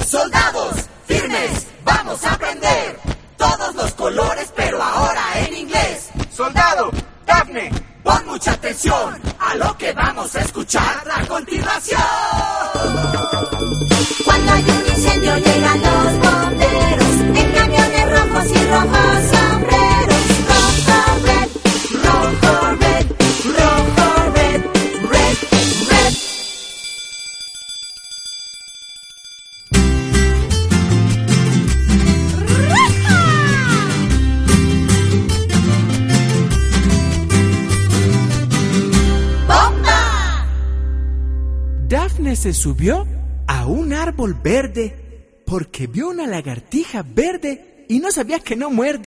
Soldados, firmes, vamos a aprender todos los colores, pero ahora en inglés. Soldado, Daphne, pon mucha atención a lo que vamos a escuchar a continuación. Cuando hay un incendio llegan los bomberos en camiones rojos y rojos sombreros. Rojo, red, rojo, red, rojo, red, red, red. ¡Bomba! Daphne se subió a un árbol verde porque vio una lagartija verde y no sabía que no muerde.